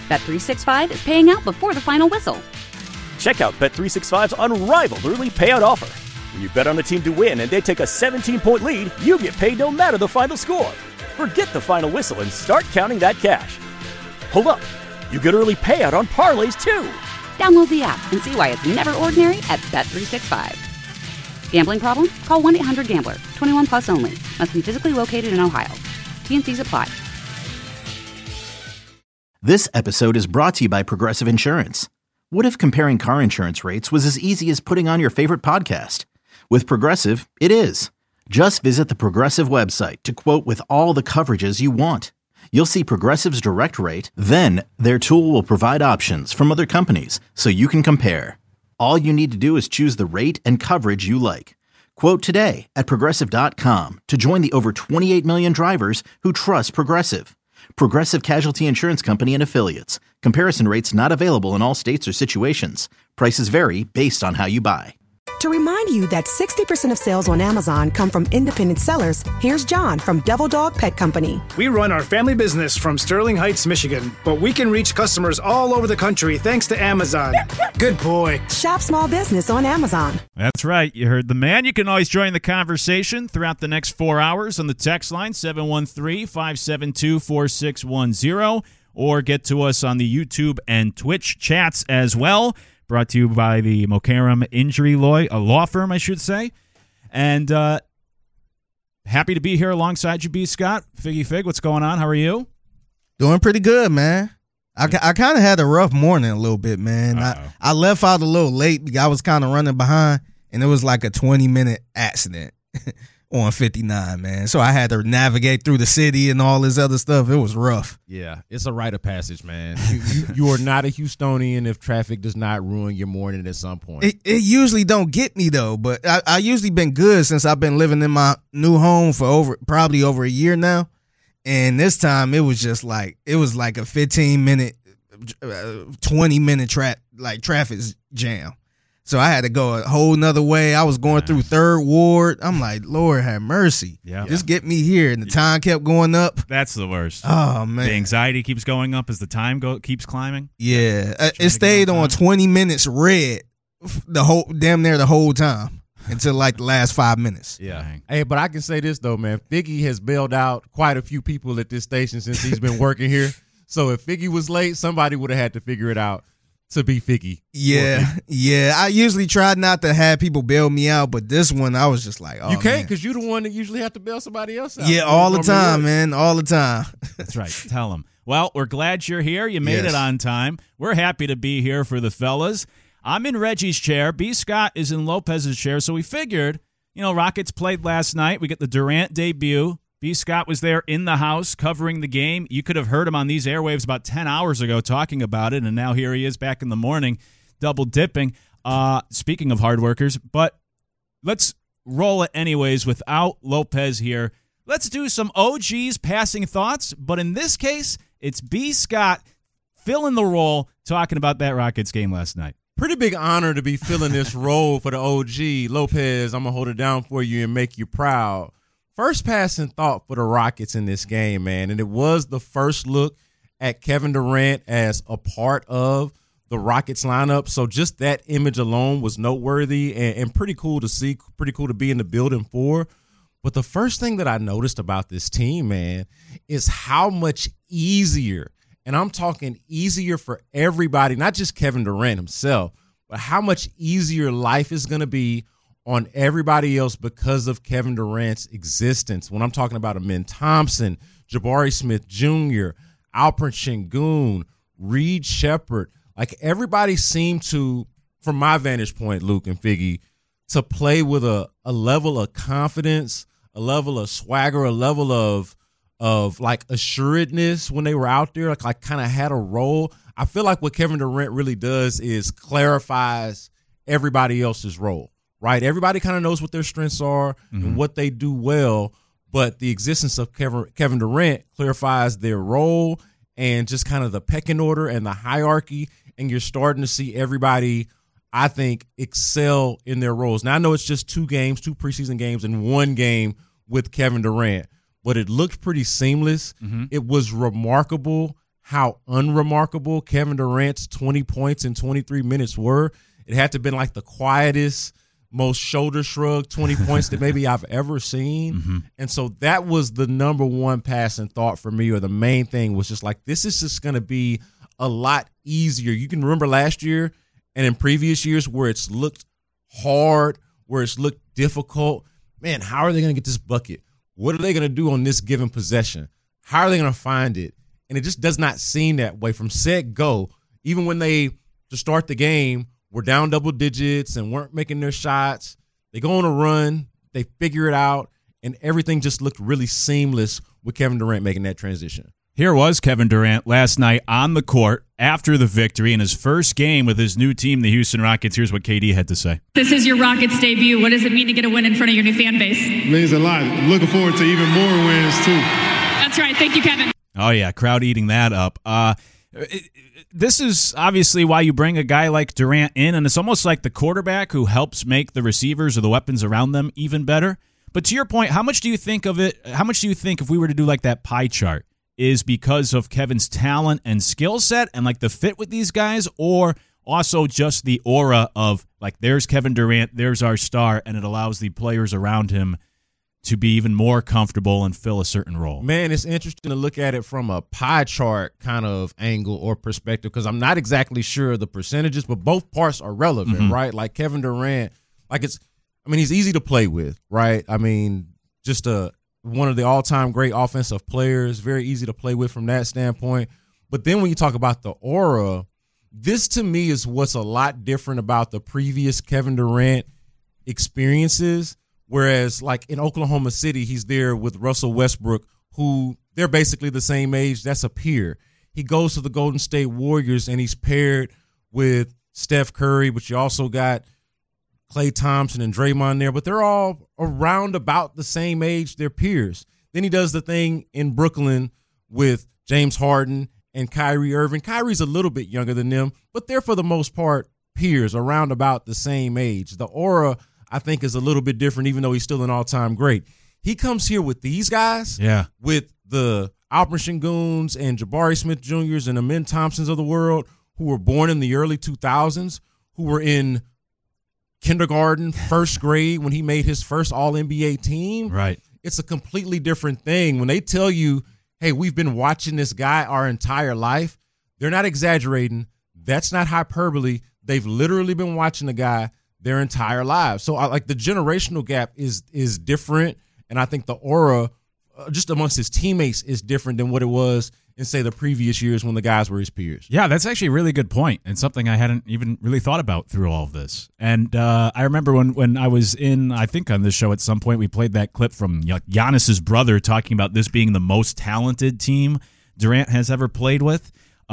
Bet365 is paying out before the final whistle. Check out Bet365's unrivaled early payout offer. When you bet on a team to win and they take a 17-point lead, you get paid no matter the final score. Forget the final whistle and start counting that cash. Hold up. You get early payout on parlays, too. Download the app and see why it's never ordinary at Bet365. Gambling problem? Call 1-800-GAMBLER. 21 plus only. Must be physically located in Ohio. T&Cs apply. This episode is brought to you by Progressive Insurance. What if comparing car insurance rates was as easy as putting on your favorite podcast? With Progressive, it is. Just visit the Progressive website to quote with all the coverages you want. You'll see Progressive's direct rate, then their tool will provide options from other companies so you can compare. All you need to do is choose the rate and coverage you like. Quote today at Progressive.com to join the over 28 million drivers who trust Progressive. Progressive Casualty Insurance Company and Affiliates. Comparison rates not available in all states or situations. Prices vary based on how you buy. To remind you that 60% of sales on Amazon come from independent sellers, here's John from Devil Dog Pet Company. We run our family business from Sterling Heights, Michigan, but we can reach customers all over the country thanks to Amazon. Good boy. Shop small business on Amazon. That's right. You heard the man. You can always join the conversation throughout the next 4 hours on the text line, 713-572-4610, or get to us on the YouTube and Twitch chats as well. Brought to you by the Mokaram Injury Law Firm, I should say. And happy to be here alongside you, B. Scott. Figgy Fig, what's going on? How are you? Doing pretty good, man. I kind of had a rough morning a little bit, man. I left out a little late because I was kind of running behind, and it was like a 20-minute accident on 59, man. So I had to navigate through the city and all this other stuff. It was rough. Yeah, it's a rite of passage, man. You are not a Houstonian if traffic does not ruin your morning at some point. It usually don't get me, though, but I usually been good since I've been living in my new home for probably over a year now. And this time it was just like, it was like a 15-minute, 20-minute traffic jam. So I had to go a whole nother way. I was going through Third Ward. I'm like, Lord have mercy. Yeah. Just get me here. And the time kept going up. That's the worst. Oh, man. The anxiety keeps going up as the time keeps climbing. Yeah. It stayed on 20 minutes red damn near the whole time until like the last 5 minutes. Yeah. Hey, but I can say this, though, man. Figgy has bailed out quite a few people at this station since he's been working here. So if Figgy was late, somebody would have had to figure it out to be Figgy. Yeah. I usually try not to have people bail me out, but this one I was just like, oh, you can't because you're the one that usually have to bail somebody else out. Yeah, all the time, man. All the time. That's right. Tell them. Well, we're glad you're here. You made it on time. We're happy to be here for the fellas. I'm in Reggie's chair. B. Scott is in Lopez's chair. So we figured, Rockets played last night. We get the Durant debut. B. Scott was there in the house covering the game. You could have heard him on these airwaves about 10 hours ago talking about it, and now here he is back in the morning double dipping. Speaking of hard workers, but let's roll it anyways without Lopez here. Let's do some OGs passing thoughts, but in this case, it's B. Scott filling the role talking about that Rockets game last night. Pretty big honor to be filling this role for the OG. Lopez, I'm going to hold it down for you and make you proud. First passing thought for the Rockets in this game, man, and it was the first look at Kevin Durant as a part of the Rockets lineup. So just that image alone was noteworthy and pretty cool to see, pretty cool to be in the building for. But the first thing that I noticed about this team, man, is how much easier, and I'm talking easier for everybody, not just Kevin Durant himself, but how much easier life is going to be on everybody else because of Kevin Durant's existence. When I'm talking about Amen Thompson, Jabari Smith Jr., Alperen Sengun, Reed Shepherd, like everybody seemed to, from my vantage point, Luke and Figgy, to play with a level of confidence, a level of swagger, a level of like assuredness when they were out there, like kind of had a role. I feel like what Kevin Durant really does is clarifies everybody else's role. Right, everybody kind of knows what their strengths are and what they do well, but the existence of Kevin Durant clarifies their role and just kind of the pecking order and the hierarchy, and you're starting to see everybody, I think, excel in their roles. Now, I know it's just 2 preseason games, and 1 game with Kevin Durant, but it looked pretty seamless. It was remarkable how unremarkable Kevin Durant's 20 points in 23 minutes were. It had to have been like the quietest, most shoulder shrug 20 points that maybe I've ever seen. Mm-hmm. And so that was the number one passing thought for me, or the main thing was just like, this is just going to be a lot easier. You can remember last year and in previous years where it's looked hard, where it's looked difficult. Man, how are they going to get this bucket? What are they going to do on this given possession? How are they going to find it? And it just does not seem that way from set go. Even when they, to start the game, were down double digits and weren't making their shots, they go on a run, they figure it out, and everything just looked really seamless with Kevin Durant making that transition. Here was Kevin Durant last night on the court after the victory in his first game with his new team, the Houston Rockets. Here's what KD had to say. This is your Rockets debut. What does it mean to get a win in front of your new fan base? It means a lot. Looking forward to even more wins, too. That's right. Thank you, Kevin. Oh, yeah, crowd eating that up. This is obviously why you bring a guy like Durant in, and it's almost like the quarterback who helps make the receivers or the weapons around them even better. But to your point, how much do you think of it? How much do you think if we were to do like that pie chart is because of Kevin's talent and skill set and like the fit with these guys, or also just the aura of like, there's Kevin Durant, there's our star, and it allows the players around him to be even more comfortable and fill a certain role? Man, it's interesting to look at it from a pie chart kind of angle or perspective, because I'm not exactly sure of the percentages, but both parts are relevant, right? Like Kevin Durant, like he's easy to play with, right? I mean, just one of the all-time great offensive players, very easy to play with from that standpoint. But then when you talk about the aura, this to me is what's a lot different about the previous Kevin Durant experiences. Whereas like in Oklahoma City, he's there with Russell Westbrook, who they're basically the same age. That's a peer. He goes to the Golden State Warriors and he's paired with Steph Curry, but you also got Klay Thompson and Draymond there, but they're all around about the same age. They're peers. Then he does the thing in Brooklyn with James Harden and Kyrie Irving. Kyrie's a little bit younger than them, but they're for the most part peers around about the same age. The aura, I think, is a little bit different, even though he's still an all-time great. He comes here with these guys, with the Alperen Senguns and Jabari Smith Jr.'s and Amen Thompsons of the world, who were born in the early 2000s, who were in kindergarten, first grade when he made his first All-NBA team. Right. It's a completely different thing. When they tell you, hey, we've been watching this guy our entire life, they're not exaggerating. That's not hyperbole. They've literally been watching the guy their entire lives. So I like the generational gap is different, and I think the aura just amongst his teammates is different than what it was in, say, the previous years when the guys were his peers. Yeah, that's actually a really good point, and something I hadn't even really thought about through all of this. And I remember when I was I think on this show at some point, we played that clip from Giannis's brother talking about this being the most talented team Durant has ever played with.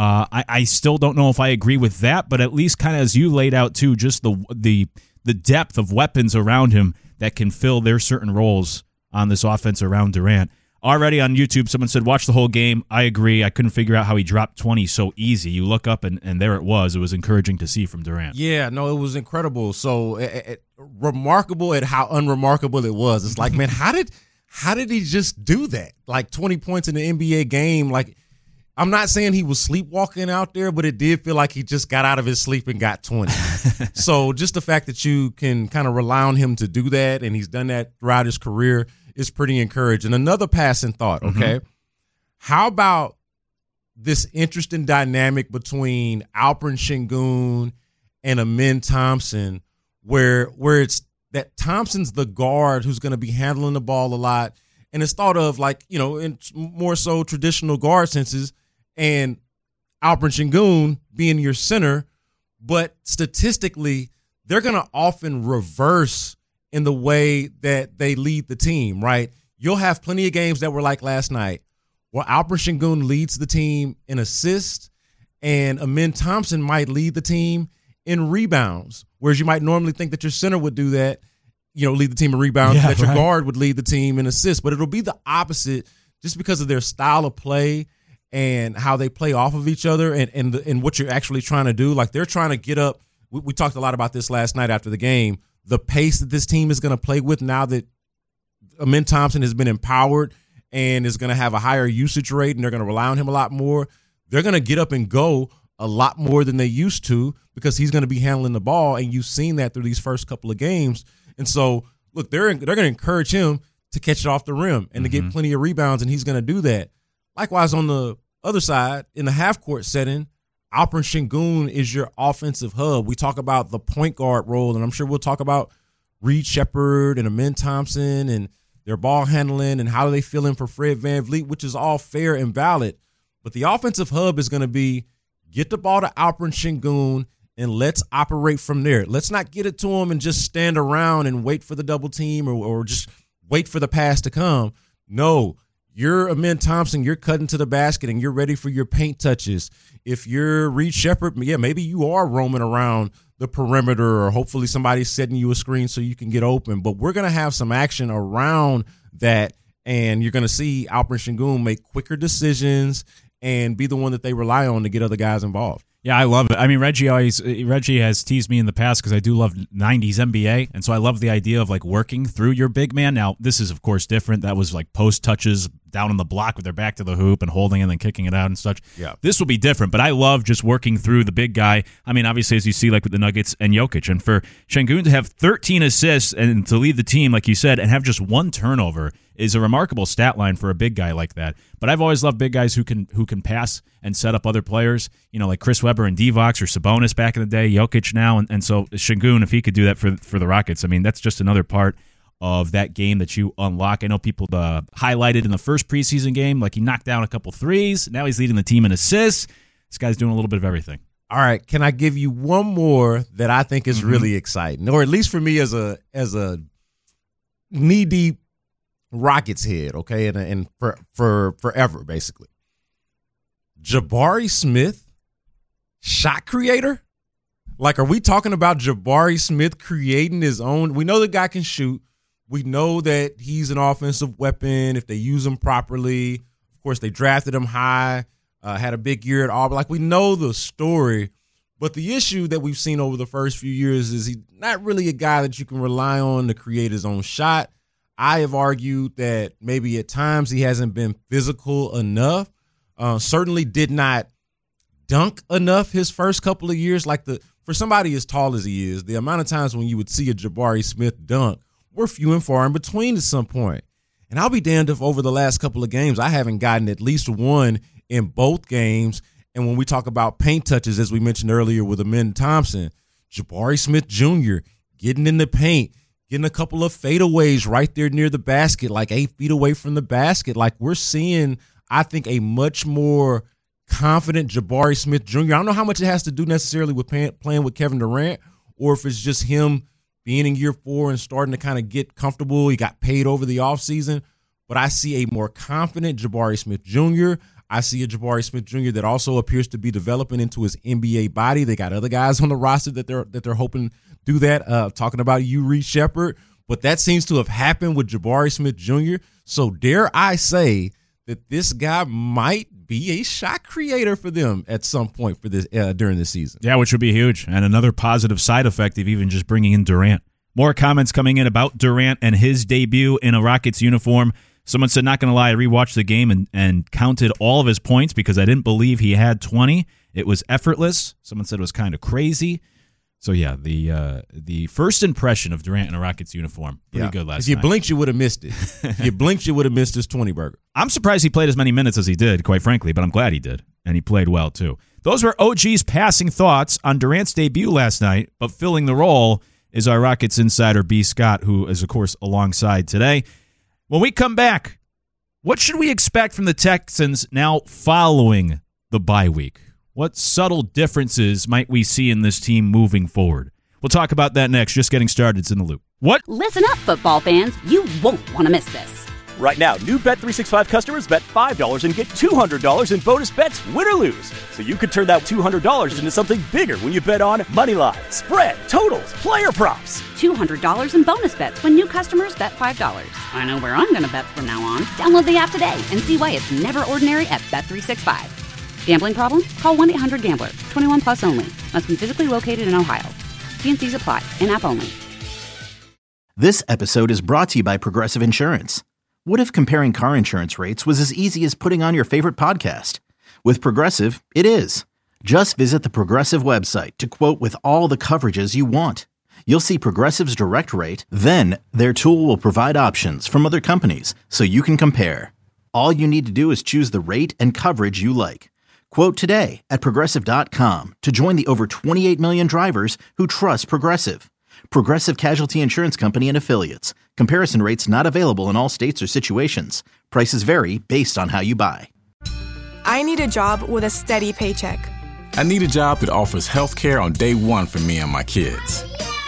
I still don't know if I agree with that, but at least kind of as you laid out too, just the depth of weapons around him that can fill their certain roles on this offense around Durant. Already on YouTube, someone said, watch the whole game. I agree. I couldn't figure out how he dropped 20 so easy. You look up, and there it was. It was encouraging to see from Durant. Yeah, no, it was incredible. So remarkable at how unremarkable it was. It's like, man, how did he just do that? Like 20 points in the NBA game. Like, I'm not saying he was sleepwalking out there, but it did feel like he just got out of his sleep and got 20. So just the fact that you can kind of rely on him to do that, and he's done that throughout his career, is pretty encouraging. Another passing thought, okay? How about this interesting dynamic between Alperen Sengun and Amen Thompson, where it's that Thompson's the guard who's going to be handling the ball a lot, and it's thought of like, you know, in more so traditional guard senses, and Alperen Sengun being your center, but statistically, they're going to often reverse in the way that they lead the team, right? You'll have plenty of games that were like last night where Alperen Sengun leads the team in assists and Amen Thompson might lead the team in rebounds, whereas you might normally think that your center would do that, you know, lead the team in rebounds, that your guard would lead the team in assists. But it'll be the opposite just because of their style of play and how they play off of each other and what you're actually trying to do. Like they're trying to get up. We talked a lot about this last night after the game. The pace that this team is going to play with now that Amen Thompson has been empowered and is going to have a higher usage rate and they're going to rely on him a lot more. they're going to get up and go a lot more than they used to because he's going to be handling the ball, and you've seen that through these first couple of games. And so, look, they're going to encourage him to catch it off the rim and to get plenty of rebounds, and he's going to do that. Likewise, on the other side, in the half-court setting, Alperen Sengun is your offensive hub. We talk about the point guard role, and I'm sure we'll talk about Reed Sheppard and Amen Thompson and their ball handling and how they fill in for Fred VanVleet, which is all fair and valid. But the offensive hub is going to be get the ball to Alperen Sengun and let's operate from there. Let's not get it to him and just stand around and wait for the double team or just wait for the pass to come. No, you're Amen Thompson, you're cutting to the basket and you're ready for your paint touches. If you're Reed Sheppard, maybe you are roaming around the perimeter or hopefully somebody's setting you a screen so you can get open. But we're going to have some action around that, and you're going to see Alperen Sengun make quicker decisions and be the one that they rely on to get other guys involved. Yeah, I love it. I mean, Reggie has teased me in the past because I do love 90s NBA, and so I love the idea of like working through your big man. Now, this is of course different. That was like post touches down on the block with their back to the hoop and holding and then kicking it out and such. Yeah, this will be different, but I love just working through the big guy. I mean, obviously, as you see, like with the Nuggets and Jokic, and for Sengun to have 13 assists and to lead the team, like you said, and have just one turnover is a remarkable stat line for a big guy like that. But I've always loved big guys who can pass and set up other players, you know, like Chris Webber and Divac or Sabonis back in the day, Jokic now. And so Sengun, if he could do that for the Rockets, I mean, that's just another part of that game that you unlock. I know people highlighted in the first preseason game, like he knocked down a couple threes. Now he's leading the team in assists. This guy's doing a little bit of everything. All right, can I give you one more that I think is really exciting, or at least for me as a knee-deep Rockets head, okay, and for forever, basically. Jabari Smith, shot creator? Like, are we talking about Jabari Smith creating his own? We know the guy can shoot. We know that he's an offensive weapon if they use him properly. Of course, they drafted him high, had a big year at Auburn. Like, we know the story. But the issue that we've seen over the first few years is he's not really a guy that you can rely on to create his own shot. I have argued that maybe at times he hasn't been physical enough. Certainly did not dunk enough his first couple of years. Like for somebody as tall as he is, the amount of times when you would see a Jabari Smith dunk were few and far in between at some point. And I'll be damned if over the last couple of games I haven't gotten at least one in both games. And when we talk about paint touches, as we mentioned earlier with Amen Thompson, Jabari Smith Jr. getting in the paint, getting a couple of fadeaways right there near the basket, like 8 feet away from the basket. Like, we're seeing, I think, a much more confident Jabari Smith Jr. I don't know how much it has to do necessarily with playing with Kevin Durant, or if it's just him being in year 4 and starting to kind of get comfortable. He got paid over the offseason. But I see a more confident Jabari Smith Jr. I see a Jabari Smith Jr. that also appears to be developing into his NBA body. They got other guys on the roster that they're hoping do that. Talking about you, Reed Sheppard, but that seems to have happened with Jabari Smith Jr. So dare I say that this guy might be a shot creator for them at some point for this during this season. Yeah, which would be huge, and another positive side effect of even just bringing in Durant. More comments coming in about Durant and his debut in a Rockets uniform. Someone said, not going to lie, I rewatched the game and counted all of his points because I didn't believe he had 20. It was effortless. Someone said it was kind of crazy. So, yeah, the first impression of Durant in a Rockets uniform, pretty good last night. If you blinked, you would have missed it. If you blinked, you would have missed his 20-burger. I'm surprised he played as many minutes as he did, quite frankly, but I'm glad he did, and he played well, too. Those were OG's passing thoughts on Durant's debut last night, but filling the role is our Rockets insider, B. Scott, who is, of course, alongside today. When we come back, what should we expect from the Texans now following the bye week? What subtle differences might we see in this team moving forward? We'll talk about that next. Just getting started. It's In the Loop. What? Listen up, football fans. You won't want to miss this. Right now, new Bet365 customers bet $5 and get $200 in bonus bets, win or lose. So you could turn that $200 into something bigger when you bet on money line, spread, totals, player props. $200 in bonus bets when new customers bet $5. I know where I'm going to bet from now on. Download the app today and see why it's never ordinary at Bet365. Gambling problem? Call 1-800-GAMBLER. 21 plus only. Must be physically located in Ohio. T&Cs apply. In-app only. This episode is brought to you by Progressive Insurance. What if comparing car insurance rates was as easy as putting on your favorite podcast? With Progressive, it is. Just visit the Progressive website to quote with all the coverages you want. You'll see Progressive's direct rate, then their tool will provide options from other companies so you can compare. All you need to do is choose the rate and coverage you like. Quote today at Progressive.com to join the over 28 million drivers who trust Progressive. Progressive Casualty Insurance Company and Affiliates. Comparison rates not available in all states or situations. Prices vary based on how you buy. I need a job with a steady paycheck. I need a job that offers health care on day one for me and my kids.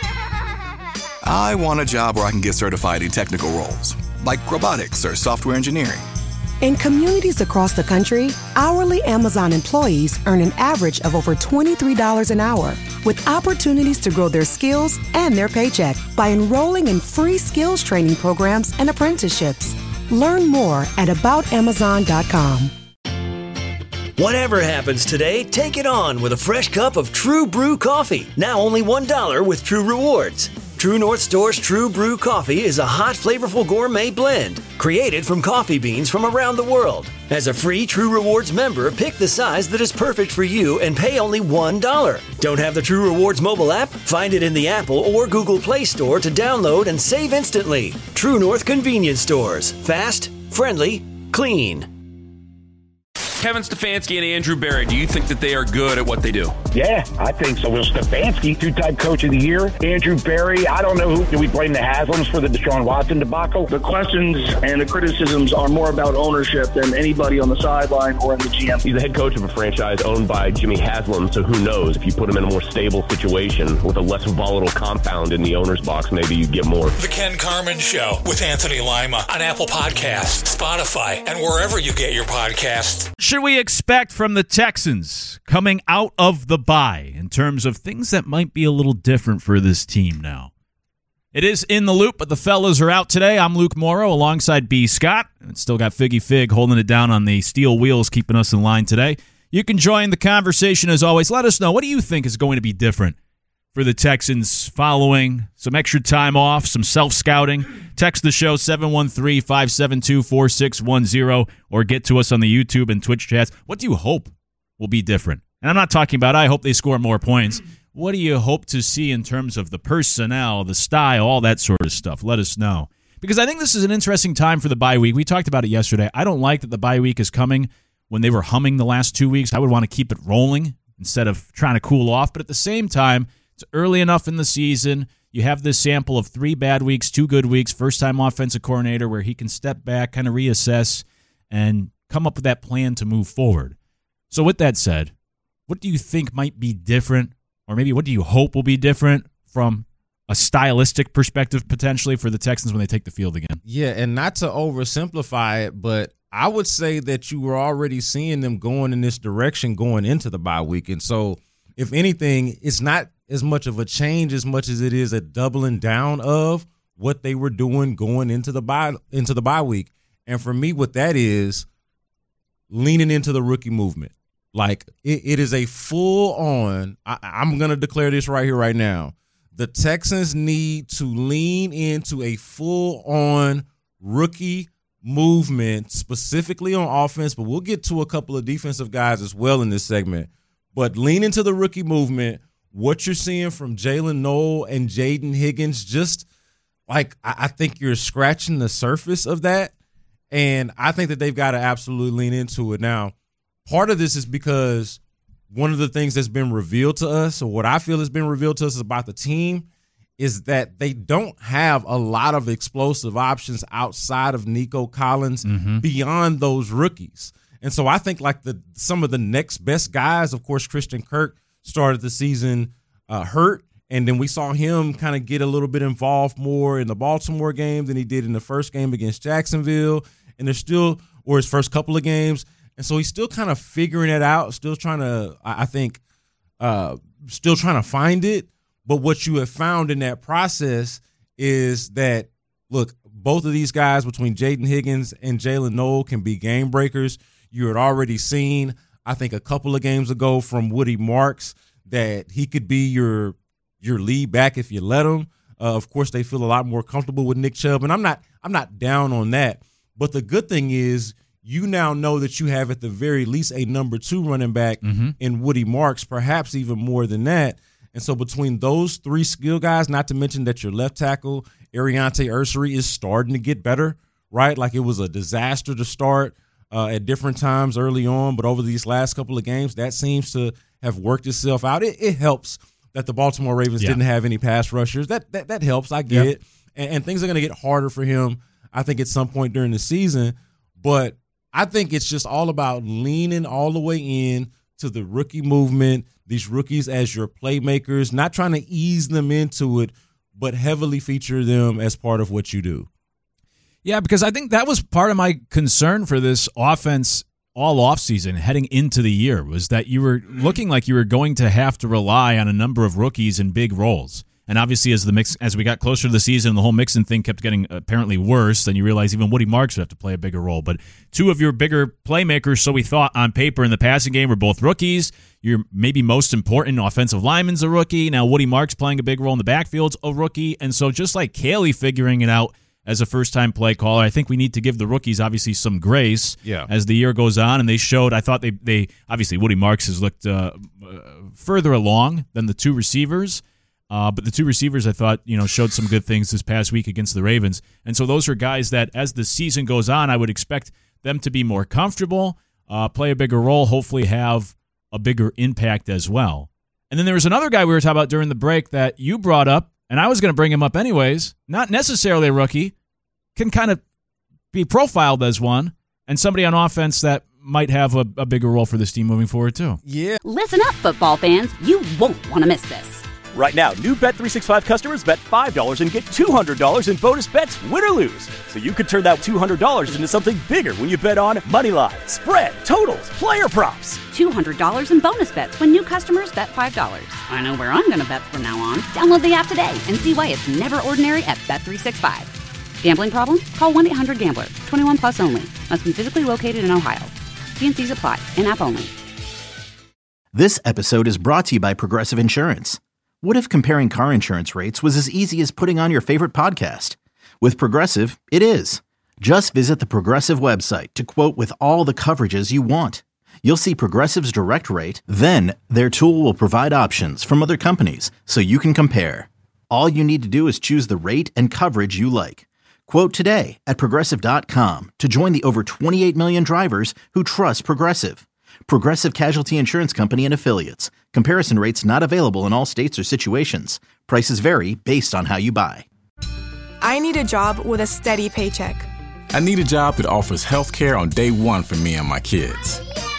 I want a job where I can get certified in technical roles, like robotics or software engineering. In communities across the country, hourly Amazon employees earn an average of over $23 an hour, with opportunities to grow their skills and their paycheck by enrolling in free skills training programs and apprenticeships. Learn more at aboutamazon.com. Whatever happens today, take it on with a fresh cup of True Brew coffee. Now only $1 with True Rewards. True North Store's True Brew coffee is a hot, flavorful gourmet blend created from coffee beans from around the world. As a free True Rewards member, pick the size that is perfect for you and pay only $1. Don't have the True Rewards mobile app? Find it in the Apple or Google Play Store to download and save instantly. True North Convenience Stores. Fast, friendly, clean. Kevin Stefanski and Andrew Berry, do you think that they are good at what they do? Yeah, I think so. Well, Stefanski, two-time coach of the year. Andrew Berry, I don't know who. Do we blame the Haslams for the Deshaun Watson debacle? The questions and the criticisms are more about ownership than anybody on the sideline or in the GM. He's the head coach of a franchise owned by Jimmy Haslam, so who knows? If you put him in a more stable situation with a less volatile compound in the owner's box, maybe you'd get more. The Ken Carman Show with Anthony Lima on Apple Podcasts, Spotify, and wherever you get your podcasts. Should we expect from the Texans coming out of the bye in terms of things that might be a little different for this team now? It is In the Loop, but the fellas are out today. I'm Luke Morrow alongside B. Scott. And still got Figgy Fig holding it down on the steel wheels, keeping us in line today. You can join the conversation as always. Let us know, what do you think is going to be different for the Texans following some extra time off, some self-scouting? Text the show 713-572-4610 or get to us on the YouTube and Twitch chats. What do you hope will be different? And I'm not talking about I hope they score more points. What do you hope to see in terms of the personnel, the style, all that sort of stuff? Let us know. Because I think this is an interesting time for the bye week. We talked about it yesterday. I don't like that the bye week is coming when they were humming the last 2 weeks. I would want to keep it rolling instead of trying to cool off. But at the same time, it's early enough in the season. You have this sample of 3 bad weeks, 2 good weeks, first-time offensive coordinator where he can step back, kind of reassess, and come up with that plan to move forward. So with that said, what do you think might be different, or maybe what do you hope will be different from a stylistic perspective potentially for the Texans when they take the field again? Yeah, and not to oversimplify it, but I would say that you were already seeing them going in this direction going into the bye week. And so, if anything, it's not as much of a change as much as it is a doubling down of what they were doing going into the bye week. And for me, what that is, leaning into the rookie movement. Like, it is a full-on, I'm going to declare this right here, right now. The Texans need to lean into a full-on rookie movement, specifically on offense, but we'll get to a couple of defensive guys as well in this segment. But lean into the rookie movement. What you're seeing from Jalen Noel and Jaden Higgins, just like I think you're scratching the surface of that. And I think that they've got to absolutely lean into it. Now, part of this is because one of the things that's been revealed to us, or what I feel has been revealed to us about the team, is that they don't have a lot of explosive options outside of Nico Collins beyond those rookies. And so I think like some of the next best guys, of course, Christian Kirk started the season hurt, and then we saw him kind of get a little bit involved more in the Baltimore game than he did in the first game against Jacksonville, and there's still, or his first couple of games, and so he's still kind of figuring it out, still trying to, I think, still trying to find it. But what you have found in that process is that, look, both of these guys between Jaden Higgins and Jalen Noel can be game breakers. You had already seen, I think, a couple of games ago from Woody Marks that he could be your lead back if you let him. Of course, they feel a lot more comfortable with Nick Chubb, and I'm not down on that. But the good thing is you now know that you have at the very least a number 2 running back in Woody Marks, perhaps even more than that. And so between those 3 skill guys, not to mention that your left tackle, Ariante Ursary, is starting to get better, right? Like it was a disaster to start at different times early on, but over these last couple of games, that seems to have worked itself out. It helps that the Baltimore Ravens didn't have any pass rushers. That helps. I get it. And things are going to get harder for him, I think, at some point during the season. But I think it's just all about leaning all the way in to the rookie movement, these rookies as your playmakers, not trying to ease them into it, but heavily feature them as part of what you do. Yeah, because I think that was part of my concern for this offense all offseason heading into the year, was that you were looking like you were going to have to rely on a number of rookies in big roles. And obviously, as we got closer to the season, the whole Mixon thing kept getting apparently worse. Then you realize even Woody Marks would have to play a bigger role. But 2 of your bigger playmakers, so we thought on paper in the passing game, were both rookies. Your maybe most important offensive lineman's a rookie. Now Woody Marks playing a big role in the backfield's a rookie. And so just like Caley figuring it out as a first-time play caller, I think we need to give the rookies obviously some grace as the year goes on. And they showed, I thought they obviously Woody Marks has looked further along than the 2 receivers. But the 2 receivers, I thought, showed some good things this past week against the Ravens. And so those are guys that, as the season goes on, I would expect them to be more comfortable, play a bigger role, hopefully have a bigger impact as well. And then there was another guy we were talking about during the break that you brought up, and I was going to bring him up anyways, not necessarily a rookie, can kind of be profiled as one, and somebody on offense that might have a bigger role for this team moving forward too. Yeah. Listen up, football fans. You won't want to miss this. Right now, new Bet365 customers bet $5 and get $200 in bonus bets, win or lose. So you could turn that $200 into something bigger when you bet on money line, spread, totals, player props. $200 in bonus bets when new customers bet $5. I know where I'm going to bet from now on. Download the app today and see why it's never ordinary at Bet365. Gambling problem? Call 1-800-GAMBLER. 21 plus only. Must be physically located in Ohio. T&Cs apply. In-app only. This episode is brought to you by Progressive Insurance. What if comparing car insurance rates was as easy as putting on your favorite podcast? With Progressive, it is. Just visit the Progressive website to quote with all the coverages you want. You'll see Progressive's direct rate, then their tool will provide options from other companies so you can compare. All you need to do is choose the rate and coverage you like. Quote today at Progressive.com to join the over 28 million drivers who trust Progressive. Progressive Casualty Insurance Company and Affiliates. Comparison rates not available in all states or situations. Prices vary based on how you buy. I need a job with a steady paycheck. I need a job that offers health care on day 1 for me and my kids.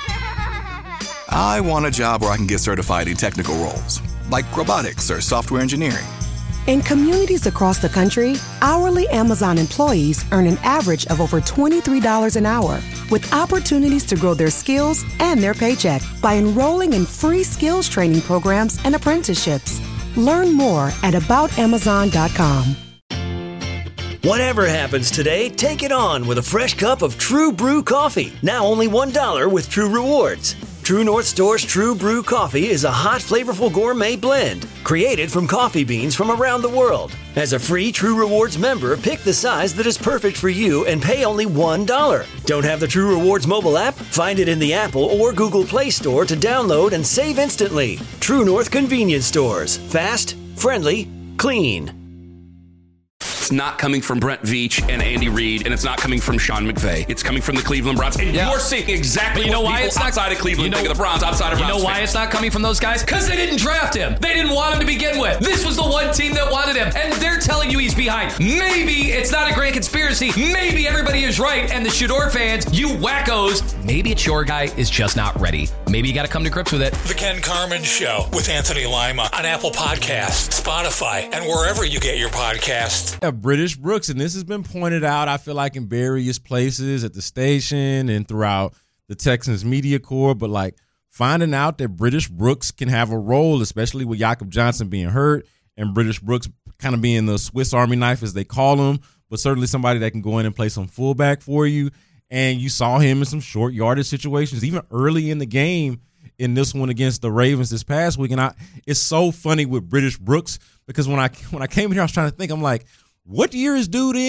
I want a job where I can get certified in technical roles, like robotics or software engineering. In communities across the country, hourly Amazon employees earn an average of over $23 an hour, with opportunities to grow their skills and their paycheck by enrolling in free skills training programs and apprenticeships. Learn more at aboutamazon.com. Whatever happens today, take it on with a fresh cup of True Brew coffee. Now only $1 with True Rewards. True North Store's True Brew Coffee is a hot, flavorful gourmet blend created from coffee beans from around the world. As a free True Rewards member, pick the size that is perfect for you and pay only $1. Don't have the True Rewards mobile app? Find it in the Apple or Google Play Store to download and save instantly. True North Convenience Stores. Fast, friendly, clean. It's not coming from Brent Veach and Andy Reid, and it's not coming from Sean McVay. It's coming from the Cleveland Browns. And you're seeing exactly what people outside of Cleveland think of the Browns, outside of Browns. You know why it's not coming from those guys? Because they didn't draft him. They didn't want him to begin with. This was the one team that wanted him, and they're telling you he's behind. Maybe it's not a great conspiracy. Maybe everybody is right, and the Shador fans, you wackos, maybe it's your guy is just not ready. Maybe you got to come to grips with it. The Ken Carman Show with Anthony Lima on Apple Podcasts, Spotify, and wherever you get your podcasts. British Brooks, and this has been pointed out, I feel like, in various places at the station and throughout the Texans media corps, but like finding out that British Brooks can have a role, especially with Jakob Johnson being hurt and British Brooks kind of being the Swiss Army knife, as they call him, but certainly somebody that can go in and play some fullback for you. And you saw him in some short yardage situations, even early in the game in this one against the Ravens this past week. And it's so funny with British Brooks, because when I came here, I was trying to think, I'm like, what year is dude in?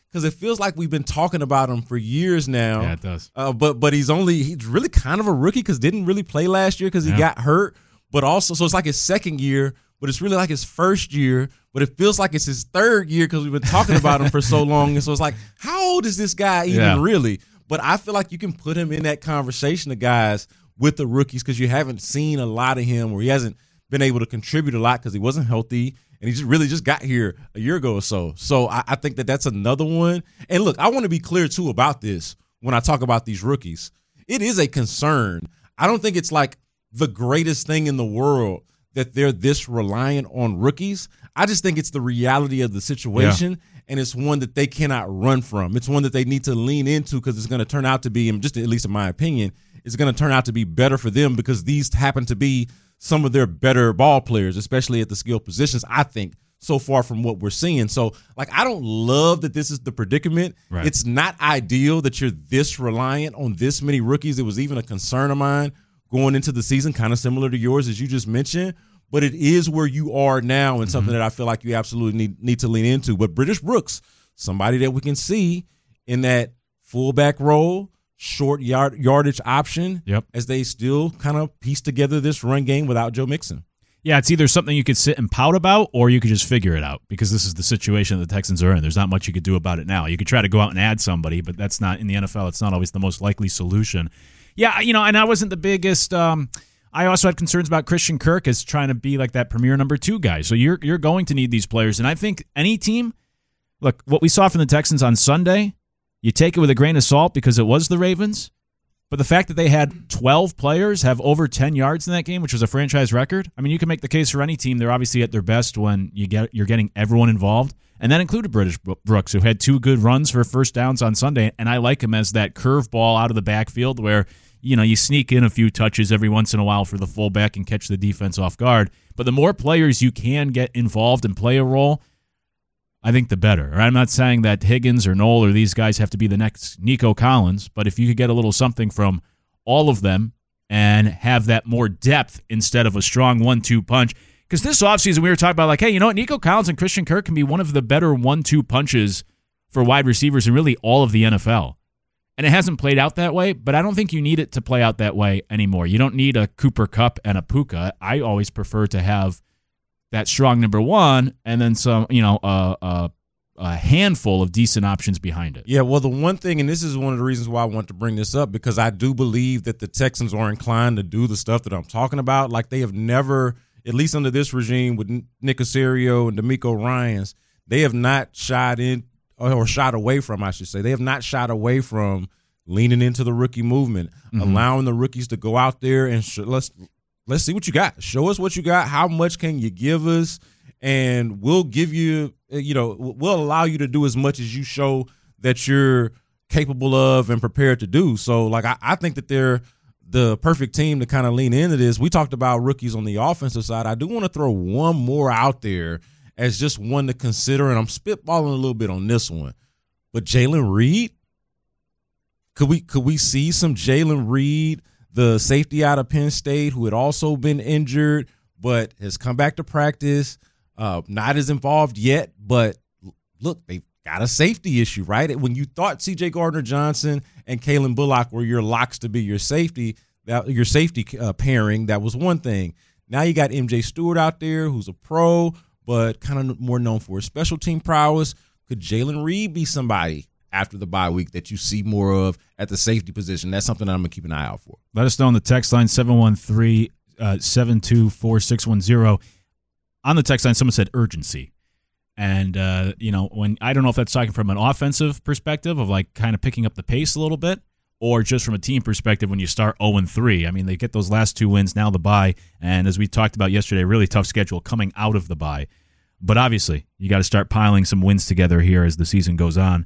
because it feels like we've been talking about him for years now. Yeah, it does. But he's really kind of a rookie because didn't really play last year because he got hurt. But also, so it's like his second year, but it's really like his first year. But it feels like it's his third year because we've been talking about him for so long. And so it's like, how old is this guy even really? But I feel like you can put him in that conversation of guys with the rookies because you haven't seen a lot of him, or he hasn't been able to contribute a lot because he wasn't healthy. And he just got here a year ago or so. So I think that's another one. And look, I want to be clear, too, about this when I talk about these rookies. It is a concern. I don't think it's like the greatest thing in the world that they're this reliant on rookies. I just think it's the reality of the situation, and it's one that they cannot run from. It's one that they need to lean into because it's going to turn out to be, just at least in my opinion, it's going to turn out to be better for them because these happen to be some of their better ball players, especially at the skill positions, I think, so far from what we're seeing. So, I don't love that this is the predicament. Right. It's not ideal that you're this reliant on this many rookies. It was even a concern of mine going into the season, kind of similar to yours, as you just mentioned. But it is where you are now and something that I feel like you absolutely need to lean into. But British Brooks, somebody that we can see in that fullback role, short yardage option as they still kind of piece together this run game without Joe Mixon. Yeah, it's either something you could sit and pout about or you could just figure it out because this is the situation that the Texans are in. There's not much you could do about it now. You could try to go out and add somebody, but that's not, in the NFL, it's not always the most likely solution. Yeah, and I wasn't the biggest I also had concerns about Christian Kirk as trying to be like that premier number 2 guy. So you're going to need these players. And I think any team, look, what we saw from the Texans on Sunday, you take it with a grain of salt because it was the Ravens. But the fact that they had 12 players have over 10 yards in that game, which was a franchise record, I mean, you can make the case for any team. They're obviously at their best when you're getting everyone involved. And that included British Brooks, who had 2 good runs for first downs on Sunday. And I like him as that curveball out of the backfield where you sneak in a few touches every once in a while for the fullback and catch the defense off guard. But the more players you can get involved and play a role, I think the better. I'm not saying that Higgins or Knoll or these guys have to be the next Nico Collins, but if you could get a little something from all of them and have that more depth instead of a strong 1-2 punch. Because this offseason we were talking about hey, you know what? Nico Collins and Christian Kirk can be one of the better 1-2 punches for wide receivers in really all of the NFL. And it hasn't played out that way, but I don't think you need it to play out that way anymore. You don't need a Cooper Kupp and a Puka. I always prefer to have that strong number 1 and then some, a handful of decent options behind it. Yeah, well, the one thing, and this is one of the reasons why I want to bring this up, because I do believe that the Texans are inclined to do the stuff that I'm talking about. Like they have never, at least under this regime with Nick Caserio and DeMeco Ryans, they have not shied in or shied away from, I should say. They have not shied away from leaning into the rookie movement, allowing the rookies to go out there and let's see what you got. Show us what you got. How much can you give us? And we'll give you, we'll allow you to do as much as you show that you're capable of and prepared to do. So, I think that they're the perfect team to kind of lean into this. We talked about rookies on the offensive side. I do want to throw one more out there as just one to consider, and I'm spitballing a little bit on this one. But Jalen Reed, could we see some Jalen Reed, the safety out of Penn State, who had also been injured but has come back to practice, not as involved yet, but look, they've got a safety issue, right? When you thought C.J. Gardner-Johnson and Kalen Bullock were your locks to be your safety pairing, that was one thing. Now you got MJ Stewart out there, who's a pro, but kind of more known for his special team prowess. Could Jalen Reed be somebody after the bye week that you see more of at the safety position? That's something that I'm going to keep an eye out for. Let us know on the text line, 713-724-4610. On the text line, someone said urgency. And, when I don't know if that's talking from an offensive perspective of kind of picking up the pace a little bit, or just from a team perspective when you start 0-3. I mean, they get those last 2 wins, now the bye, and as we talked about yesterday, really tough schedule coming out of the bye. But obviously, you got to start piling some wins together here as the season goes on.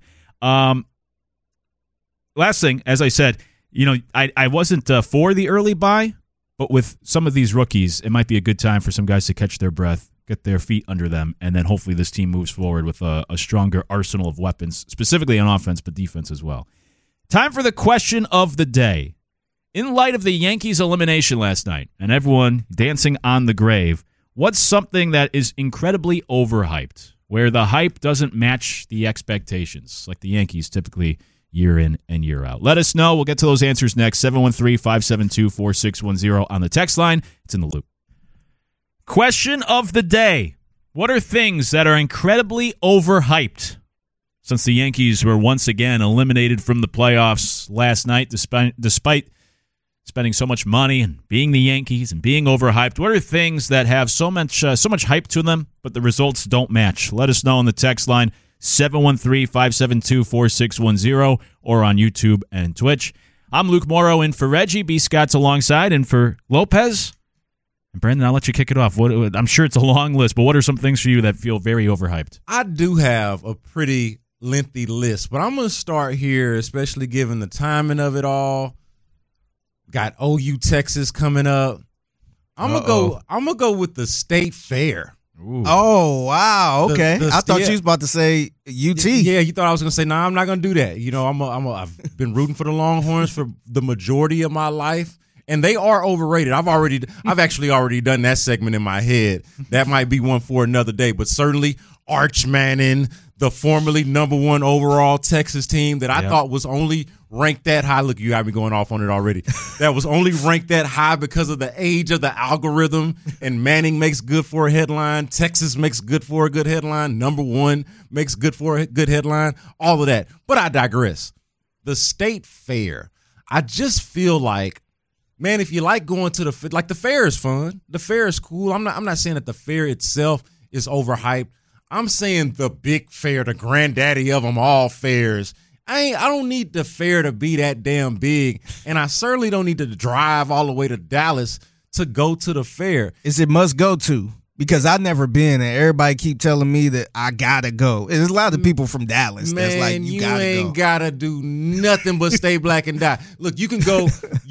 Last thing, as I said, I wasn't for the early bye, but with some of these rookies, it might be a good time for some guys to catch their breath, get their feet under them, and then hopefully this team moves forward with a stronger arsenal of weapons, specifically on offense, but defense as well. Time for the question of the day. In light of the Yankees' elimination last night and everyone dancing on the grave, what's something that is incredibly overhyped? where the hype doesn't match the expectations, like the Yankees typically year in and year out? Let us know. We'll get to those answers next. 713-572-4610 on the text line. It's in the loop. Question of the day. What are things that are incredibly overhyped? Since the Yankees were once again eliminated from the playoffs last night, despite spending so much money and being the Yankees and being overhyped, what are things that have so much hype to them, but the results don't match? Let us know on the text line, 713-572-4610, or on YouTube and Twitch. I'm Luke Morrow in for Reggie. B. Scott's alongside, and for Lopez. And Brandon, I'll let you kick it off. I'm sure it's a long list, but what are some things for you that feel very overhyped? I do have a pretty lengthy list, but I'm going to start here, especially given the timing of it all. Got OU Texas coming up. I'm gonna go with the State Fair. Ooh. Oh wow, okay. I thought you was about to say UT. Yeah, you thought I was gonna say, I'm not gonna do that. You know, I've been rooting for the Longhorns for the majority of my life, and they are overrated. I've actually already done that segment in my head. That might be one for another day, but certainly Arch Manning, the formerly number 1 overall Texas team that I thought was only ranked that high. Look, you got me going off on it already. That was only ranked that high because of the age of the algorithm, and Manning makes good for a headline. Texas makes good for a good headline. Number 1 makes good for a good headline. All of that. But I digress. The State Fair. I just feel like, man, if you like going to the fair is fun. The fair is cool. I'm not saying that the fair itself is overhyped. I'm saying the big fair, the granddaddy of them all fairs. I don't need the fair to be that damn big, and I certainly don't need to drive all the way to Dallas to go to the fair. Is it must go to? Because I've never been, and everybody keep telling me that I gotta go. There's a lot of people from Dallas that's like, you gotta go. You ain't gotta do nothing but stay black and die. Look, you can go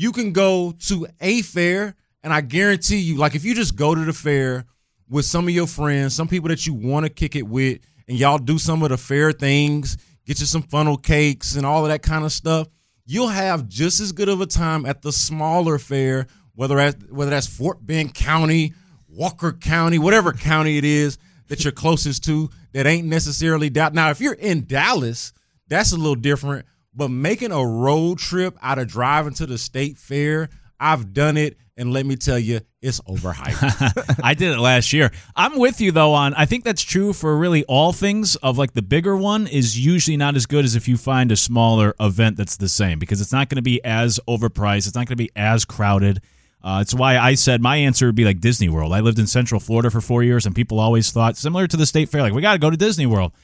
to a fair, and I guarantee you, like if you just go to the fair with some of your friends, some people that you want to kick it with, and y'all do some of the fair things, get you some funnel cakes and all of that kind of stuff, you'll have just as good of a time at the smaller fair, whether that's Fort Bend County, Walker County, whatever county it is that you're closest to that ain't necessarily Dallas. Now, if you're in Dallas, that's a little different, but making a road trip out of driving to the State Fair, I've done it, and let me tell you, it's overhyped. I did it last year. I'm with you, though, on I think that's true for really all things. Of like the bigger one is usually not as good as if you find a smaller event that's the same, because it's not going to be as overpriced. It's not going to be as crowded. It's why I said my answer would be like Disney World. I lived in Central Florida for 4 years, and people always thought, similar to the State Fair, like, we got to go to Disney World.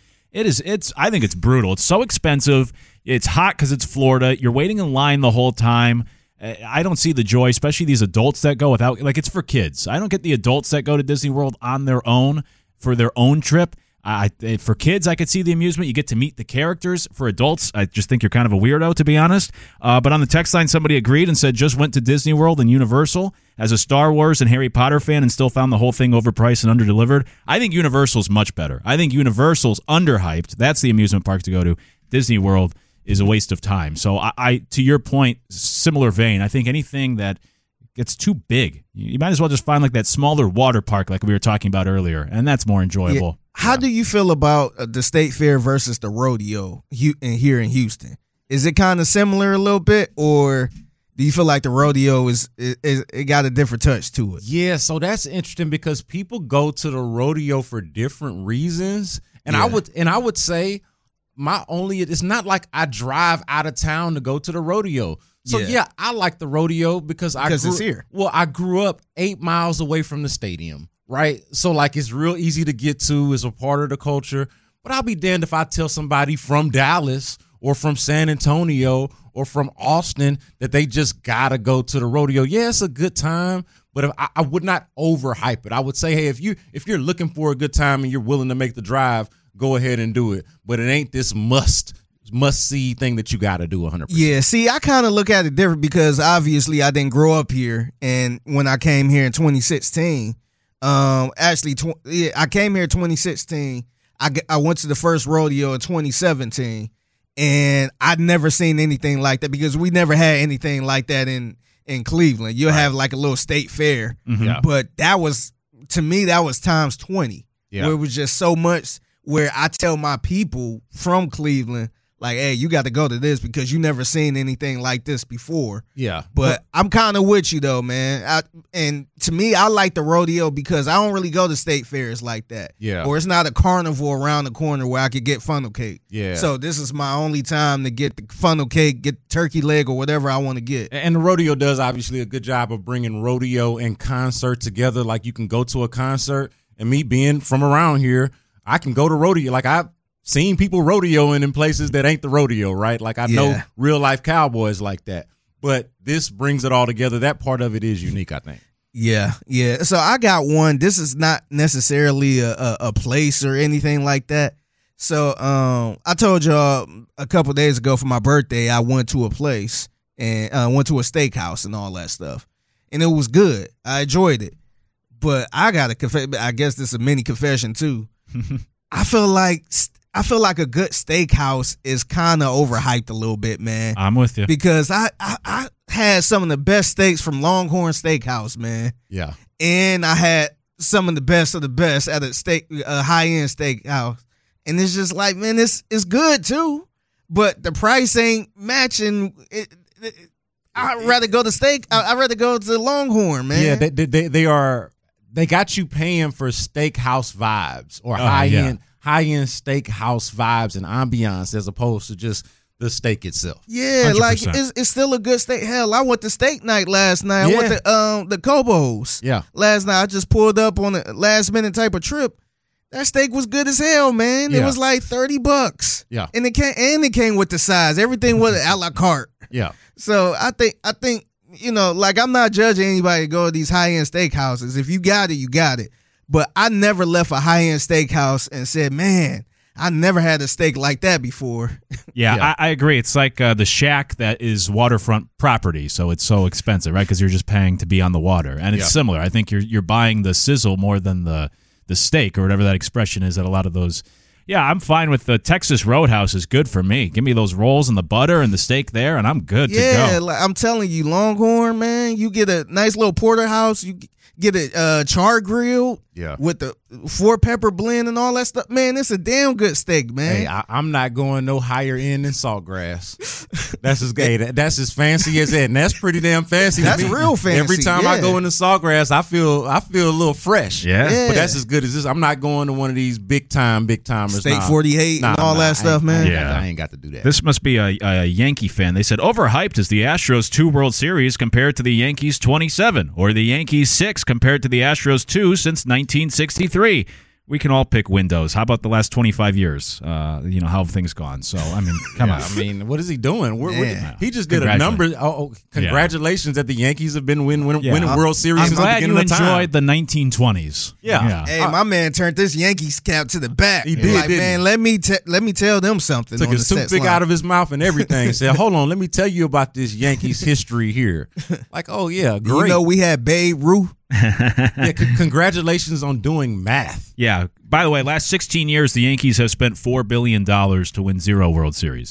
I think it's brutal. It's so expensive. It's hot because it's Florida. You're waiting in line the whole time. I don't see the joy, especially these adults that go without, like, it's for kids. I don't get the adults that go to Disney World on their own for their own trip. For kids, I could see the amusement. You get to meet the characters. For adults, I just think you're kind of a weirdo, to be honest. But on the text line, somebody agreed and said just went to Disney World and Universal as a Star Wars and Harry Potter fan and still found the whole thing overpriced and underdelivered. I think Universal's much better. I think Universal's underhyped. That's the amusement park to go to. Disney World is a waste of time. So I to your point, similar vein, I think anything that gets too big, you might as well just find like that smaller water park like we were talking about earlier, and that's more enjoyable. Yeah. How do you feel about the State Fair versus the rodeo here in Houston? Is it kind of similar a little bit, or do you feel like the rodeo is it got a different touch to it? Yeah, so that's interesting because people go to the rodeo for different reasons, and I would say it's not like I drive out of town to go to the rodeo. So yeah I like the rodeo because it's here. Well, I grew up 8 miles away from the stadium, right? So like it's real easy to get to. It's a part of the culture. But I'll be damned if I tell somebody from Dallas or from San Antonio or from Austin that they just gotta go to the rodeo. Yeah, it's a good time, but I would not overhype it. I would say, hey, if you're looking for a good time and you're willing to make the drive, go ahead and do it. But it ain't this must-see thing that you got to do 100%. Yeah, see, I kind of look at it different because obviously I didn't grow up here. And when I came here in 2016, I came here in 2016. I went to the first rodeo in 2017, and I'd never seen anything like that because we never had anything like that in Cleveland. You'll have like a little state fair, but that was, to me, that was times 20, where it was just so much. where I tell my people from Cleveland, like, hey, you got to go to this because you never seen anything like this before. Yeah. But I'm kind of with you, though, man. And to me, I like the rodeo because I don't really go to state fairs like that. Yeah. Or it's not a carnival around the corner where I could get funnel cake. Yeah. So this is my only time to get the funnel cake, get turkey leg or whatever I want to get. And the rodeo does obviously a good job of bringing rodeo and concert together. Like you can go to a concert, and me being from around here, I can go to rodeo. Like I've seen people rodeoing in places that ain't the rodeo, right? Like I know real life cowboys like that. But this brings it all together. That part of it is unique, I think. Yeah. So I got one. This is not necessarily a place or anything like that. So I told y'all a couple days ago for my birthday, I went to a place and went to a steakhouse and all that stuff. And it was good. I enjoyed it. But I got to confess, I guess this is a mini confession too. I feel like a good steakhouse is kind of overhyped a little bit, man. I'm with you. Because I had some of the best steaks from Longhorn Steakhouse, man. Yeah. And I had some of the best at a high-end steakhouse. And it's just like, man, it's good too. But the price ain't matching. I'd rather go to I'd rather go to Longhorn, man. Yeah, they got you paying for steakhouse vibes or high-end steakhouse vibes and ambiance as opposed to just the steak itself. Yeah, 100%. like it's still a good steak. Hell, I went to steak night last night. I went to the Cobos. Yeah. Last night I just pulled up on a last minute type of trip. That steak was good as hell, man. Yeah. It was like $30. Yeah. And it came with the size. Everything was a la carte. Yeah. So I think like I'm not judging anybody to go to these high-end steakhouses. If you got it, you got it. But I never left a high-end steakhouse and said, man, I never had a steak like that before. Yeah. I agree. It's like the Shack that is waterfront property, so it's so expensive, right? Because you're just paying to be on the water. And it's similar. I think you're buying the sizzle more than the steak or whatever that expression is at a lot of those. Yeah, I'm fine with the Texas Roadhouse is good for me. Give me those rolls and the butter and the steak there, and I'm good to go. Yeah, like I'm telling you, Longhorn, man, you get a nice little porterhouse, you get a char grill with the 4-pepper blend and all that stuff. Man, it's a damn good steak, man. Hey, I'm not going no higher end than Saltgrass. That's as gay. That's as fancy as that, and that's pretty damn fancy. That's real fancy. Every time I go into Saltgrass, I feel a little fresh. Yeah. But that's as good as this. I'm not going to one of these big timers. Steak 48 and all that stuff, man. I ain't got to do that. This must be a Yankee fan. They said overhyped is the Astros 2 World Series compared to the Yankees 27, or the Yankees 6 compared to the Astros 2 since 1963. We can all pick windows. How about the last 25 years? How have things gone? So, I mean, come on. I mean, what is he doing? He just did a number. Congratulations that the Yankees have been winning World Series I'm since the glad beginning you of time. enjoyed the 1920s. Yeah. Hey, my man turned this Yankees cap to the back. He did, like, didn't man, let me tell them something. Took on his the toothpick out of his mouth and everything. Said, hold on, let me tell you about this Yankees history here. Like, oh, yeah, great. You know, we had Babe Ruth. Yeah, congratulations on doing math. Yeah. By the way, last 16 years, the Yankees have spent $4 billion to win 0 World Series.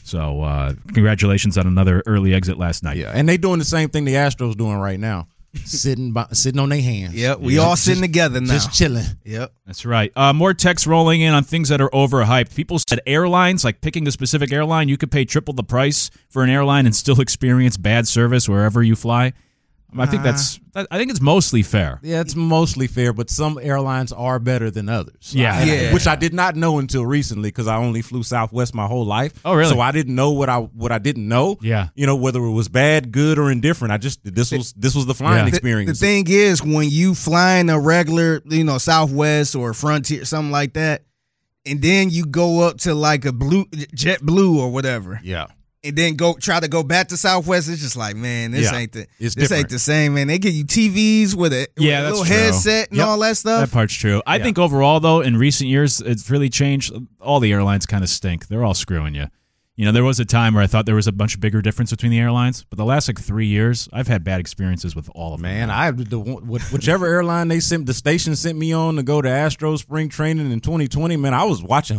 So congratulations on another early exit last night. Yeah, and they doing the same thing the Astros doing right now. Sitting on their hands. Yep, we all sitting together now. Just chilling. Yep. That's right. More texts rolling in on things that are overhyped. People said airlines, like picking a specific airline, you could pay triple the price for an airline and still experience bad service wherever you fly. I think I think it's mostly fair. Yeah, it's mostly fair, but some airlines are better than others. Yeah. Which I did not know until recently because I only flew Southwest my whole life. Oh, really? So I didn't know what I didn't know. Yeah. Whether it was bad, good, or indifferent. This was the flying experience. The thing is, when you flying a regular, Southwest or Frontier, something like that, and then you go up to like a JetBlue or whatever. Yeah. And then try to go back to Southwest. It's just like, man, this ain't the same, man. They give you TVs with a little headset and all that stuff. That part's true. I think overall, though, in recent years, it's really changed. All the airlines kind of stink. They're all screwing you. There was a time where I thought there was a much bigger difference between the airlines, but the last 3 years, I've had bad experiences with all of them. Man, whichever airline the station sent me on to go to Astros spring training in 2020, man, I was watching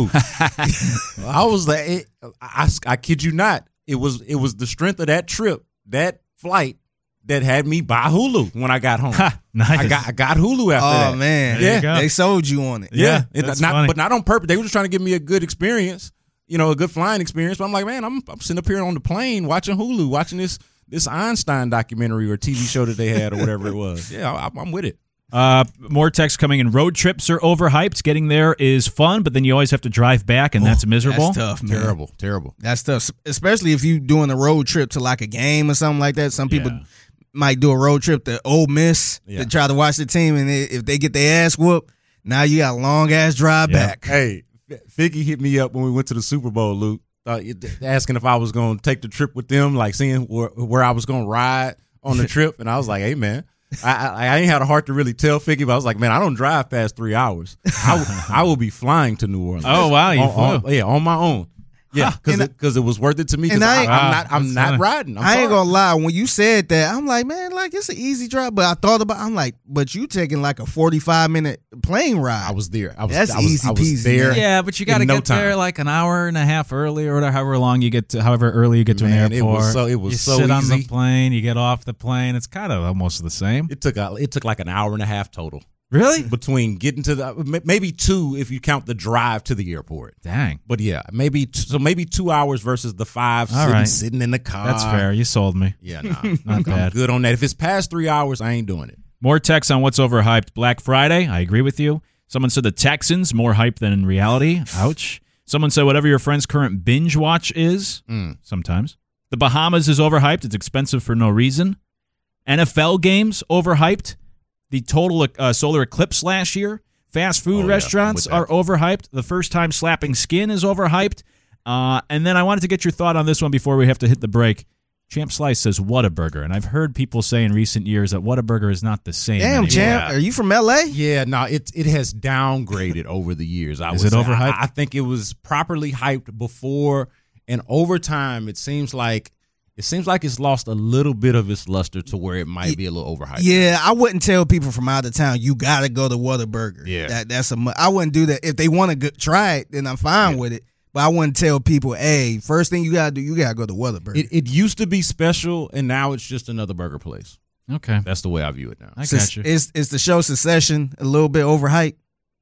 Hulu. I was like, I kid you not, it was the strength of that trip, that flight, that had me buy Hulu when I got home. Nice. I got Hulu after that. Oh man, Yeah. they sold you on it. Yeah, that's funny. but not on purpose. They were just trying to give me a good experience, a good flying experience. But I'm like, man, I'm sitting up here on the plane watching Hulu, watching this Einstein documentary or TV show that they had or whatever it was. Yeah, I'm with it. More text coming in. Road trips are overhyped. Getting there is fun, but then you always have to drive back, and that's miserable. That's tough, man. Terrible. That's tough, especially if you doing a road trip to like a game or something like that. Some people might do a road trip to Ole Miss to try to watch the team, and if they get their ass whooped, now you got a long ass drive back. Hey, Figgy hit me up when we went to the Super Bowl, Luke, asking if I was going to take the trip with them, like seeing where I was going to ride on the trip, and I was like, hey, man. I ain't had a heart to really tell Figgy, but I was like, man, I don't drive past 3 hours. I will be flying to New Orleans. Oh, wow. You flew. On my own. Yeah, because it was worth it to me. Because I'm not riding. I ain't gonna lie. When you said that, I'm like, man, like it's an easy drive. But I thought about, I'm like, but you taking like a 45-minute plane ride. I was there. That's easy peasy. There. Yeah, but you got to get there like an hour and a half early, or however early you get to an airport. It was so you so sit easy. on the plane, you get off the plane. It's kind of almost the same. It took like an hour and a half total. Really? Between getting to maybe 2 if you count the drive to the airport. Dang. But yeah, maybe 2 hours versus the 5 sitting in the car. That's fair. You sold me. Yeah, nah. Not bad. I'm good on that. If it's past 3 hours, I ain't doing it. More texts on what's overhyped. Black Friday. I agree with you. Someone said the Texans, more hype than in reality. Ouch. Someone said whatever your friend's current binge watch is. Sometimes. The Bahamas is overhyped. It's expensive for no reason. NFL games overhyped. The total solar eclipse last year. Fast food restaurants are overhyped. The first time slapping skin is overhyped. And then I wanted to get your thought on this one before we have to hit the break. Champ Slice says Whataburger, and I've heard people say in recent years that Whataburger is not the same Damn, anymore. Champ, are you from L.A.? Yeah, no, it has downgraded over the years. Is it overhyped? I think it was properly hyped before, and over time, it seems like it's lost a little bit of its luster to where it might be a little overhyped. Yeah, I wouldn't tell people from out of town you got to go to Whataburger. Yeah, I wouldn't do that. If they want to try it, then I'm fine with it. But I wouldn't tell people, hey, first thing you got to do, you got to go to Whataburger. It used to be special, and now it's just another burger place. Okay. That's the way I view it now. I got you. Is the show Succession a little bit overhyped?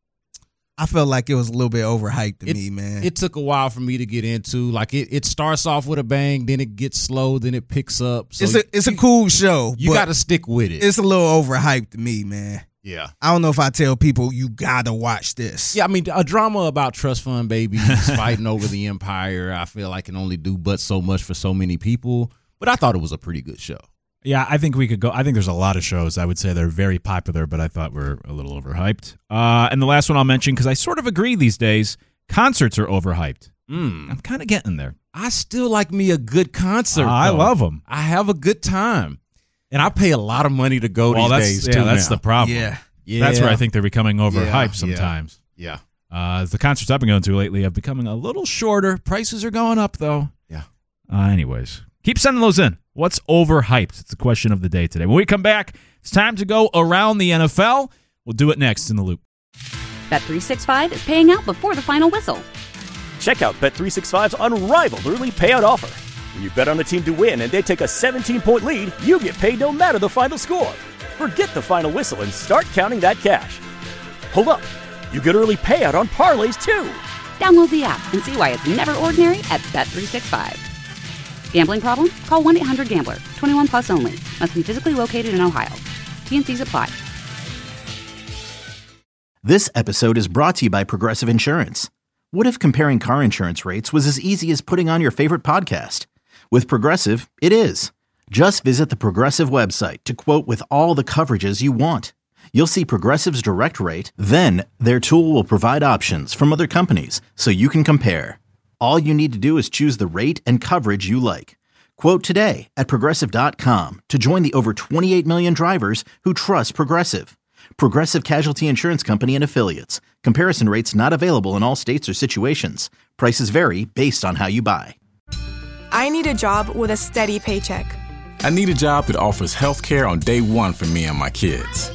I felt like it was a little bit overhyped to me, man. It took a while for me to get into. Like it starts off with a bang, then it gets slow, then it picks up. So it's a cool show. You got to stick with it. It's a little overhyped to me, man. Yeah. I don't know if I tell people you got to watch this. Yeah, I mean, a drama about trust fund babies fighting over the empire, I feel like can only do but so much for so many people. But I thought it was a pretty good show. Yeah, I think we could go. I think there's a lot of shows I would say they're very popular, but I thought were a little overhyped. And the last one I'll mention, because I sort of agree these days, concerts are overhyped. I'm kind of getting there. I still like me a good concert. I love them. I have a good time. And I pay a lot of money to go these days, too. Yeah, that's the problem. Yeah. That's where I think they're becoming overhyped sometimes. Yeah. The concerts I've been going to lately have becoming a little shorter. Prices are going up, though. Yeah. Anyways, keep sending those in. What's overhyped? It's the question of the day today. When we come back, it's time to go around the NFL. We'll do it next in the Loop. Bet365 is paying out before the final whistle. Check out Bet365's unrivaled early payout offer. When you bet on a team to win and they take a 17-point lead, you get paid no matter the final score. Forget the final whistle and start counting that cash. Hold up. You get early payout on parlays, too. Download the app and see why it's never ordinary at Bet365. Gambling problem? Call 1-800-GAMBLER. 21 plus only. Must be physically located in Ohio. T&Cs apply. This episode is brought to you by Progressive Insurance. What if comparing car insurance rates was as easy as putting on your favorite podcast? With Progressive, it is. Just visit the Progressive website to quote with all the coverages you want. You'll see Progressive's direct rate, then their tool will provide options from other companies so you can compare. All you need to do is choose the rate and coverage you like. Quote today at Progressive.com to join the over 28 million drivers who trust Progressive. Progressive Casualty Insurance Company and Affiliates. Comparison rates not available in all states or situations. Prices vary based on how you buy. I need a job with a steady paycheck. I need a job that offers health care on day one for me and my kids.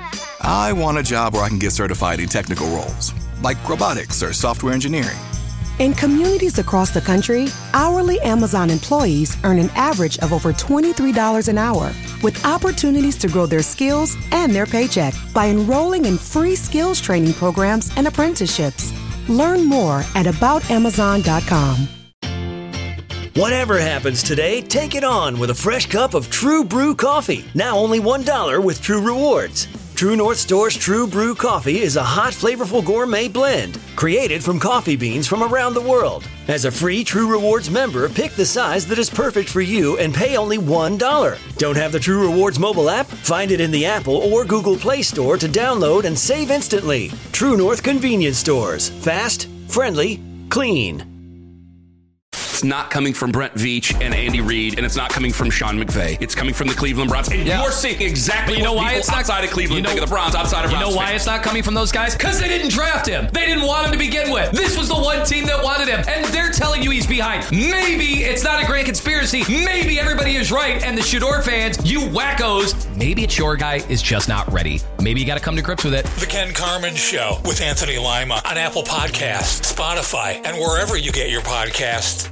I want a job where I can get certified in technical roles, like robotics or software engineering. In communities across the country, hourly Amazon employees earn an average of over $23 an hour, with opportunities to grow their skills and their paycheck by enrolling in free skills training programs and apprenticeships. Learn more at aboutamazon.com. Whatever happens today, take it on with a fresh cup of True Brew coffee. Now only $1 with True Rewards. True North Store's True Brew coffee is a hot, flavorful gourmet blend created from coffee beans from around the world. As a free True Rewards member, pick the size that is perfect for you and pay only $1. Don't have the True Rewards mobile app? Find it in the Apple or Google Play Store to download and save instantly. True North Convenience Stores. Fast, friendly, clean. It's not coming from Brent Veach and Andy Reid, and it's not coming from Sean McVay. It's coming from the Cleveland Browns. And you're seeing exactly what people outside of Cleveland think of the Browns, outside of Browns. You know why it's not coming from those guys? Because they didn't draft him. They didn't want him to begin with. This was the one team that wanted him, and they're telling you he's behind. Maybe it's not a grand conspiracy. Maybe everybody is right, and the Shador fans, you wackos, maybe it's your guy is just not ready. Maybe you got to come to grips with it. The Ken Carman Show with Anthony Lima on Apple Podcasts, Spotify, and wherever you get your podcasts.